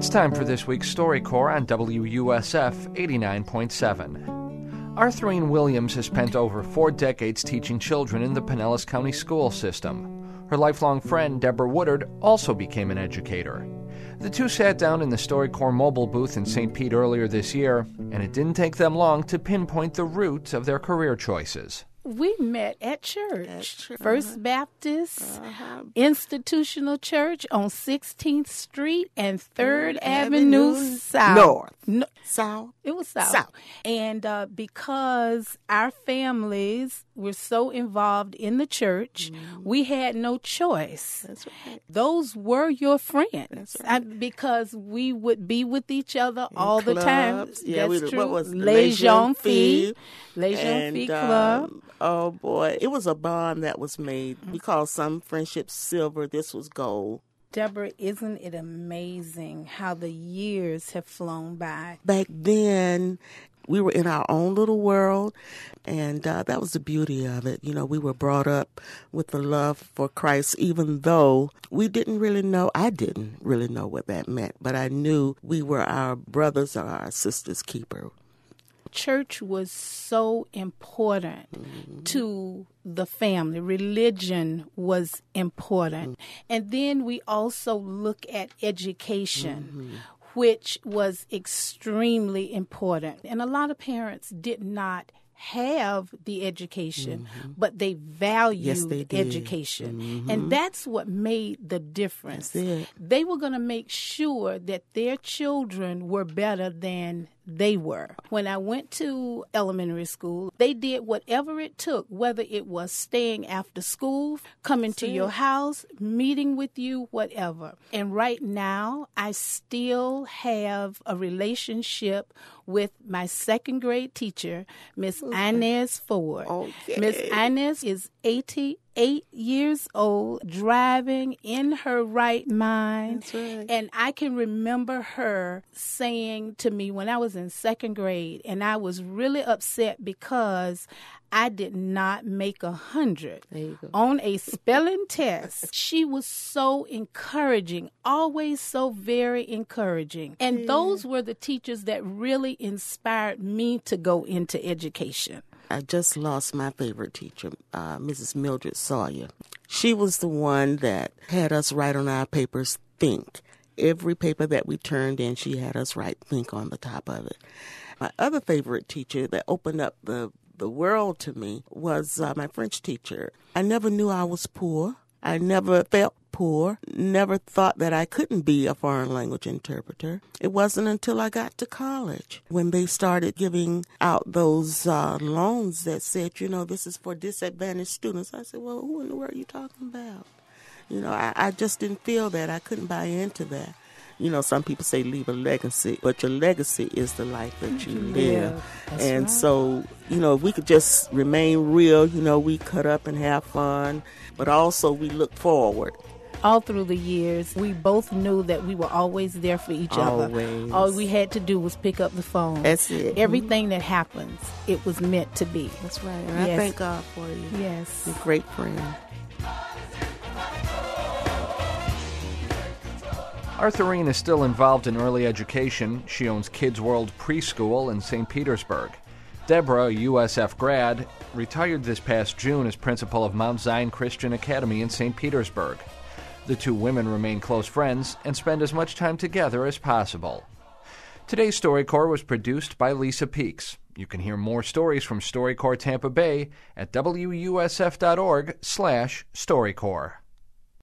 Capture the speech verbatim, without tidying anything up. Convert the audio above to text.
It's time for this week's StoryCorps on W U S F eighty-nine point seven. Arthurine Williams has spent over four decades teaching children in the Pinellas County school system. Her lifelong friend, Deborah Woodard, also became an educator. The two sat down in the StoryCorps mobile booth in Saint Pete earlier this year, and it didn't take them long to pinpoint the root of their career choices. We met at church, At church. First Baptist Uh-huh. Institutional Church on sixteenth Street and third Avenue Avenue South. North. No, South. it was South. South. And uh, because our families were so involved in the church, mm-hmm. we had no choice. That's right. Those were your friends. That's I, right. because we would be with each other In all the time. clubs. Yeah, That's we, true. what was it? Les Jeunes Filles. Filles. Les Jeunes And, Filles Club. um, oh, boy. It was a bond that was made. We call some friendships silver. This was gold. Deborah, isn't it amazing how the years have flown by? Back then, we were in our own little world, and uh, that was the beauty of it. You know, we were brought up with the love for Christ, even though we didn't really know, I didn't really know what that meant, but I knew we were our brothers or our sisters' keeper. Church was so important mm-hmm. to the family. Religion was important. Mm-hmm. And then we also look at education, mm-hmm. which was extremely important. And a lot of parents did not have the education, mm-hmm. but they valued yes, they did. education. Mm-hmm. And that's what made the difference. That's it. They were going to make sure that their children were better than they were. When I went to elementary school, they did whatever it took, whether it was staying after school, coming to your house, meeting with you, whatever. And right now, I still have a relationship with my second grade teacher, Miss okay. Inez Ford. Okay. Miss Inez is eighty-eight years old, driving in her right mind. That's right. And I can remember her saying to me when I was in second grade, and I was really upset because I did not make a hundred on a spelling test. She was so encouraging, always so very encouraging. And yeah. those were the teachers that really inspired me to go into education. I just lost my favorite teacher, uh, Missus Mildred Sawyer. She was the one that had us write on our papers, think. Every paper that we turned in, she had us write think on the top of it. My other favorite teacher that opened up the, the world to me was uh, my French teacher. I never knew I was poor. I never felt poor, never thought that I couldn't be a foreign language interpreter. It wasn't until I got to college when they started giving out those uh, loans that said, you know, this is for disadvantaged students. I said, well, who in the world are you talking about? You know, I, I just didn't feel that. I couldn't buy into that. You know, some people say leave a legacy, but your legacy is the life that you live. Yeah, and right. so, you know, if we could just remain real, you know, we cut up and have fun, but also we look forward. All through the years, we both knew that we were always there for each always. other. All we had to do was pick up the phone. That's it. Everything that happens, it was meant to be. That's right. And yes. I thank God for you. Yes. You're a great friend. Arthurine is still involved in early education. She owns Kids World Preschool in Saint Petersburg. Deborah, a U S F grad, retired this past June as principal of Mount Zion Christian Academy in Saint Petersburg. The two women remain close friends and spend as much time together as possible. Today's StoryCorps was produced by Lisa Peaks. You can hear more stories from StoryCorps Tampa Bay at W U S F dot org slash StoryCorps.